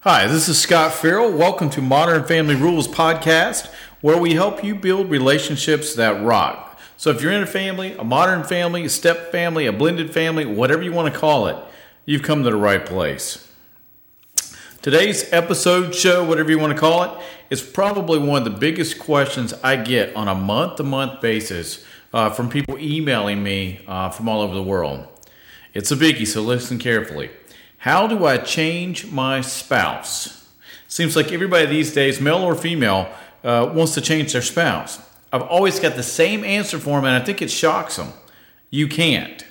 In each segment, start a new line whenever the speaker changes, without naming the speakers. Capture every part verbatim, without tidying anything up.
Hi, this is Scott Farrell. Welcome to Modern Family Rules Podcast, where we help you build relationships that rock. So if you're in a family, a modern family, a step family, a blended family, whatever you want to call it, you've come to the right place. Today's episode, show, whatever you want to call it, is probably one of the biggest questions I get on a month-to-month basis uh, from people emailing me uh, from all over the world. It's a biggie, so listen carefully. How do I change my spouse? Seems like everybody these days, male or female, uh, wants to change their spouse. I've always got the same answer for them, and I think it shocks them. You can't.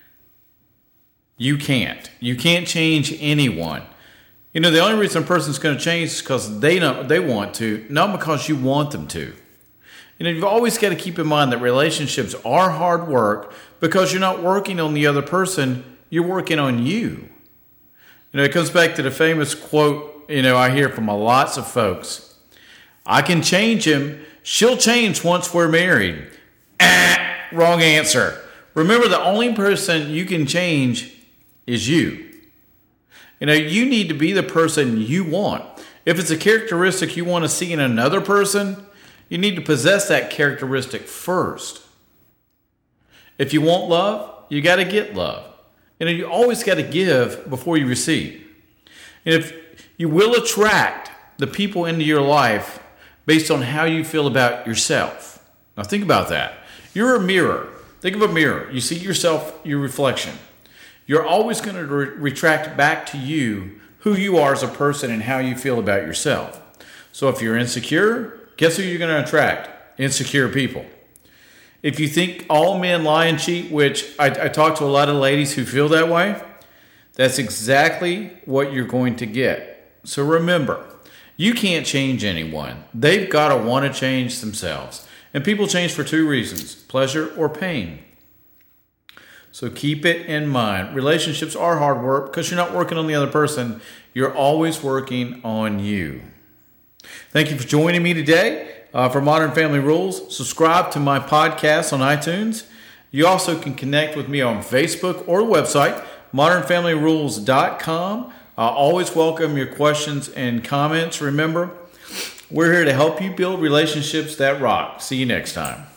You can't. You can't change anyone. You know, the only reason a person's going to change is because they don't, they want to, not because you want them to. You know, you've always got to keep in mind that relationships are hard work because you're not working on the other person, you're working on you. You know, it comes back to the famous quote, you know, I hear from lots of folks. I can change him. She'll change once we're married. Ah, wrong answer. Remember, the only person you can change is you. You know, you need to be the person you want. If it's a characteristic you want to see in another person, you need to possess that characteristic first. If you want love, you got to get love. You know, you always got to give before you receive. And if you will attract the people into your life based on how you feel about yourself. Now think about that. You're a mirror. Think of a mirror. You see yourself, your reflection. You're always going to re- retract back to you who you are as a person and how you feel about yourself. So if you're insecure, guess who you're going to attract? Insecure people. If you think all men lie and cheat, which I, I talk to a lot of ladies who feel that way, that's exactly what you're going to get. So remember, you can't change anyone. They've got to want to change themselves. And people change for two reasons, pleasure or pain. So keep it in mind. Relationships are hard work because you're not working on the other person. You're always working on you. Thank you for joining me today. Uh, for Modern Family Rules, subscribe to my podcast on iTunes. You also can connect with me on Facebook or the website, modern family rules dot com. I always welcome your questions and comments. Remember, we're here to help you build relationships that rock. See you next time.